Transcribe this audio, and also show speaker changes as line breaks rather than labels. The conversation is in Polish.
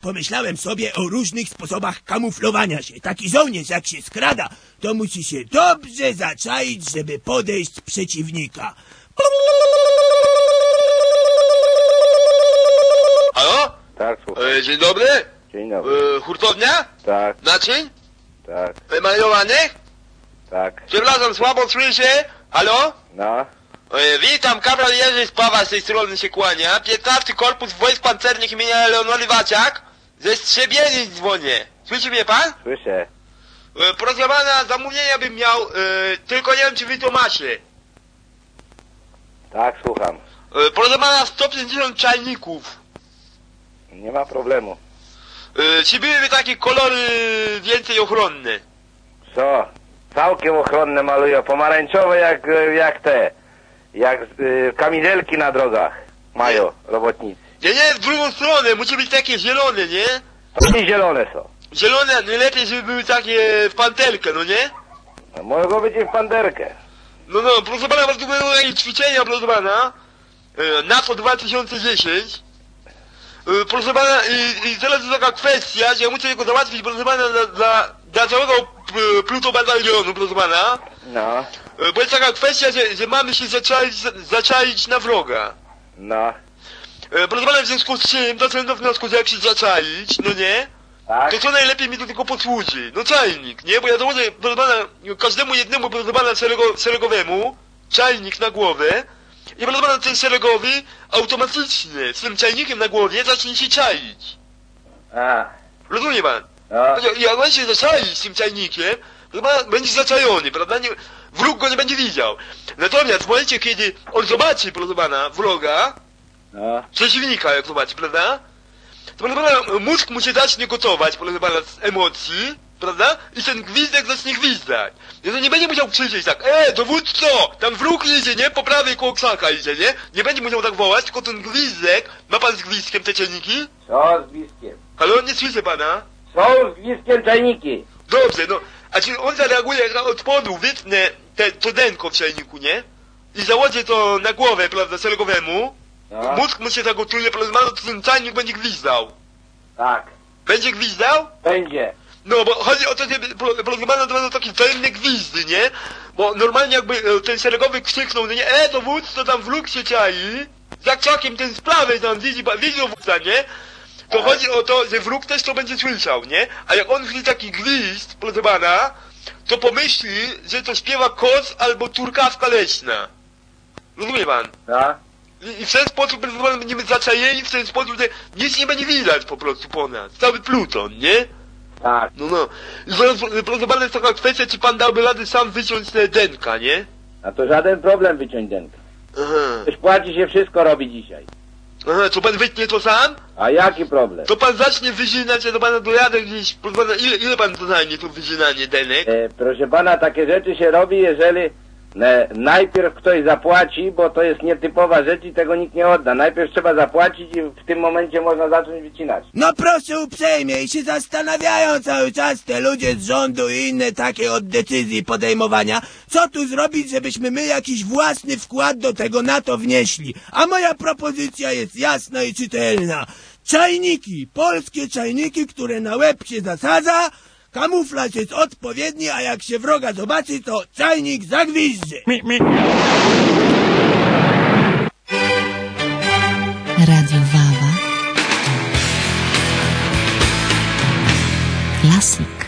pomyślałem sobie o różnych sposobach kamuflowania się. Taki żołnierz jak się skrada, to musi się dobrze zaczaić, żeby podejść przeciwnika.
Halo?
Tak, słucham.
Dzień dobry.
Dzień dobry.
Hurtownia?
Tak,
Naczyń?
tak,
Emailowany?
tak.
Przepraszam, słabo słyszę. Halo?
No,
Witam, kapral Jerzy Spawa z tej strony się kłania. 15 Korpus Wojsk Pancernych imienia Leonory Waciak. Ze Strzebienic dzwonię. Słyszy mnie pan?
słyszę.
Proszę pana, zamówienia bym miał, tylko nie wiem czy wy to macie.
Tak, słucham.
Proszę pana, 150 czajników.
Nie ma problemu.
Czy byłyby takie kolory więcej ochronne?
Co? Całkiem ochronne malują, pomarańczowe jak kamizelki na drogach mają robotnicy.
Nie, w drugą stronę, musi być takie zielone, nie?
To nie zielone są.
Zielone, najlepiej żeby były takie w pantelkę, no nie?
Mogą być i w panderkę.
No, proszę pana, bardzo będą jakieś ćwiczenia, proszę pana. NATO 2010. Proszę pana, i teraz jest taka kwestia, że ja muszę tylko załatwić, proszę pana, dla całego plutobataljonu, proszę pana.
No,
Bo jest taka kwestia, że mamy się zaczaić na wroga.
no,
Proszę pana, w związku z czym doszedłem do wniosku, że jak się zaczaić, no nie?
tak?
To co najlepiej mi do tego posłuży? No czajnik, nie? Bo ja dołożę, proszę pana, każdemu jednemu, proszę pana, szeregowemu czajnik na głowę i proszę pana, ten szeregowy automatycznie z tym czajnikiem na głowie zacznie się czaić.
A,
Rozumie pan?
no,
Jak on się zaczai z tym czajnikiem, to pan będzie zaczajony, prawda? Wróg go nie będzie widział. Natomiast w momencie, kiedy on zobaczy, proszę pana, wroga,
no,
przeciwnika, jak zobaczy, prawda? To, proszę pana, mózg mu się zacznie gotować, proszę pana, z emocji, prawda? I ten gwizdek zacznie gwizdać. I to nie będzie musiał krzyczeć tak, dowódco, tam wróg idzie, nie? Po prawej koło krzaka idzie, nie? Nie będzie musiał tak wołać, tylko ten gwizdek, ma pan z gwizdkiem te czajniki?
są z gwizdkiem.
Halo, nie słyszę pana?
Są z gwizdkiem czajniki.
Dobrze, no, a czy on zareaguje, jak od spodu wytnę to denko w czajniku, nie? I założę to na głowę, prawda, szeregowemu.
No,
Mózg mu się zagotuje, prawda, to ten czajnik będzie gwizdał.
tak,
Będzie gwizdał?
będzie.
No, bo chodzi o to, że proszę pana, to będą takie wzajemne gwizdy, nie? Bo normalnie jakby ten szeregowy krzyknął, nie? Dowódco, tam wróg się czai. Za krzakiem ten z prawej tam widzi dowódca, nie? To chodzi o to, że wróg też to będzie słyszał, nie? A jak on widzi taki gwizd, proszę pana, to pomyśli, że to śpiewa koz albo turkawka leśna. Rozumie pan?
Tak?
I w ten sposób, proszę pana, będziemy zaczajeni w ten sposób, że nic nie będzie widać po prostu po nas. Cały pluton, nie?
Tak.
No. I teraz, proszę pana, jest taka kwestia, czy pan dałby radę sam wyciąć te denka, nie?
A to żaden problem wyciąć denkę.
Aha.
Ktoś płaci się wszystko robi dzisiaj.
Aha, co pan wytnie to sam?
A jaki problem?
To pan zacznie wyżynać, ja do pana dojadę gdzieś, proszę pana, ile pan to zajmie to wyżynanie denek?
Proszę pana, takie rzeczy się robi, jeżeli najpierw ktoś zapłaci, bo to jest nietypowa rzecz i tego nikt nie odda. Najpierw trzeba zapłacić i w tym momencie można zacząć wycinać.
No proszę uprzejmie i się zastanawiają cały czas te ludzie z rządu i inne takie od decyzji podejmowania, co tu zrobić, żebyśmy my jakiś własny wkład do tego NATO wnieśli. A moja propozycja jest jasna i czytelna. Czajniki, polskie czajniki, które na łeb się zasadza, kamuflaż jest odpowiedni, a jak się wroga zobaczy, to czajnik zagwizdże.
Radio Wawa. Klasy.